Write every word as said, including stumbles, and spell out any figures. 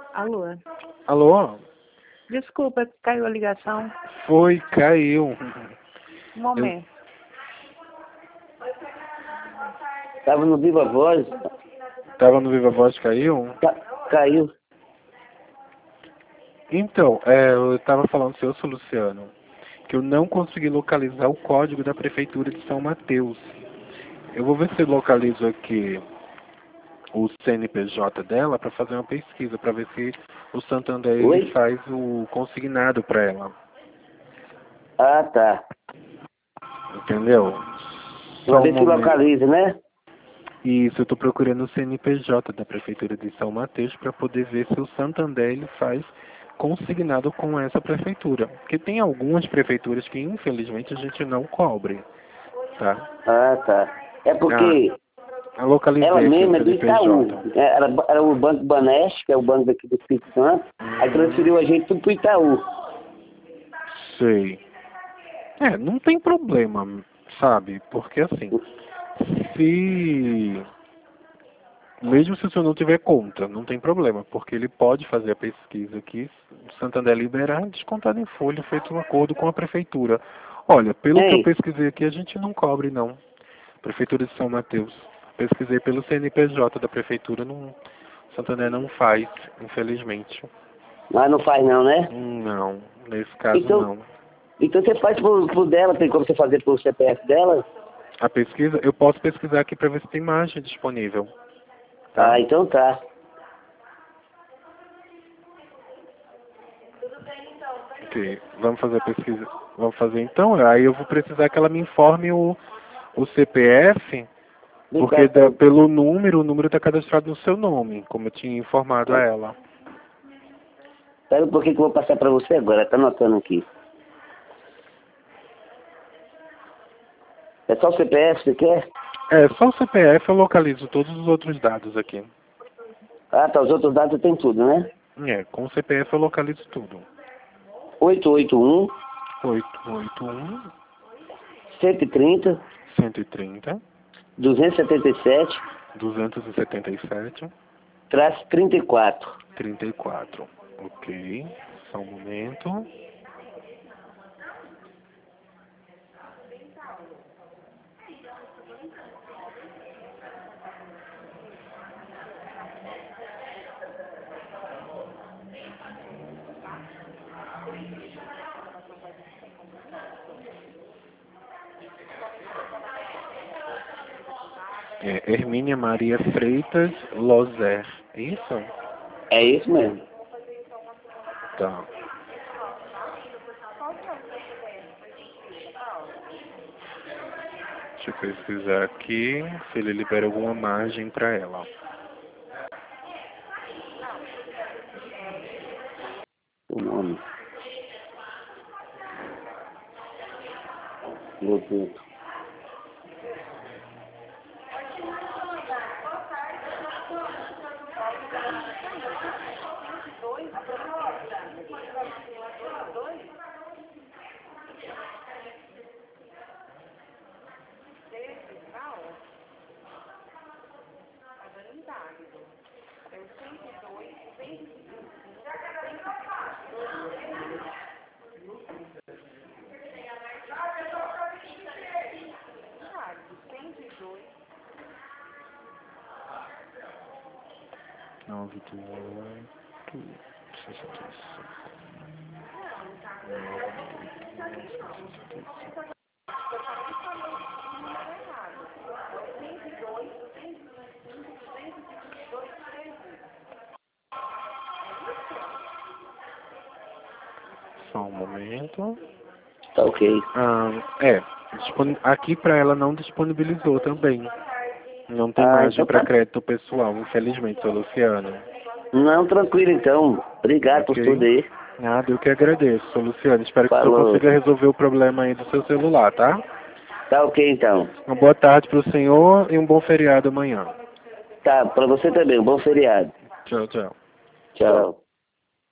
Alô? Alô? Desculpa, caiu a ligação. Foi, caiu. Um momento. Tava no Viva Voz. Tava no Viva Voz, caiu? Ca caiu. Então, é, eu tava falando, seu Luciano, que eu não consegui localizar o código da Prefeitura de São Mateus. Eu vou ver se eu localizo aqui o C N P J dela para fazer uma pesquisa, para ver se o Santander ele Oi? faz o consignado para ela. Ah, tá. Entendeu? Uma Só um vez que momento. localiza, né? Isso, eu estou procurando o C N P J da Prefeitura de São Mateus para poder ver se o Santander ele faz consignado com essa prefeitura. Porque tem algumas prefeituras que infelizmente a gente não cobre, tá? Ah, tá. É porque Ah, eu localizei ela aqui o mesma é do C N P J. Itaú. É, Era, era o Banco Banesco, que é o banco daqui do Espírito Santo. Aí transferiu a gente tudo pro Itaú. Sei. É, não tem problema, sabe? Porque assim, se... Mesmo se o senhor não tiver conta, não tem problema, porque ele pode fazer a pesquisa aqui, o Santander liberar, descontado em folha, feito um acordo com a prefeitura. Olha, pelo que eu Ei, pesquisei aqui, a gente não cobre, não. Prefeitura de São Mateus. Pesquisei pelo C N P J da prefeitura, não, Santander não faz, infelizmente. mas não faz não, né? Não, nesse caso Então, não. então você faz por, por dela, tem como você fazer por C P F dela? A pesquisa, eu posso pesquisar aqui para ver se tem imagem disponível. Tá? Ah, então tá. Ok, vamos fazer a pesquisa. Vamos fazer então. Aí eu vou precisar que ela me informe o, o C P F, Do porque da- cartão. pelo número, o número está cadastrado no seu nome, como eu tinha informado a ela. Espera um pouquinho que eu vou passar pra você agora, tá anotando aqui. É só o C P F, você quer? É, só o C P F eu localizo todos os outros dados aqui. Ah, tá, os outros dados tem tudo, né? É, com o C P F eu localizo tudo. oito oito um, oito oito um, cento e trinta, cento e trinta, duzentos e setenta e sete, duzentos e setenta e sete, traço trinta e quatro. trinta e quatro. Ok, só um momento. É, Hermínia Maria Freitas Lozer. É isso? É isso mesmo. Tá. Deixa eu pesquisar aqui se ele libera alguma margem para ela. O nome. Meu Deus. nove oito, sessenta e cinco. Só um momento. Tá ok. Ah, é, dispon- aqui para ela não disponibilizou também. Não tem Ah, margem então para tá. crédito pessoal, infelizmente, seu Luciano. Não, tranquilo então. Obrigado por tudo Ok? aí. Nada, eu que agradeço, seu Luciano. Espero que o senhor Falou. consiga resolver o problema aí do seu celular, tá? Tá ok então. Uma boa tarde para o senhor e um bom feriado amanhã. Tá, pra você também. Um bom feriado. Tchau, tchau. Tchau.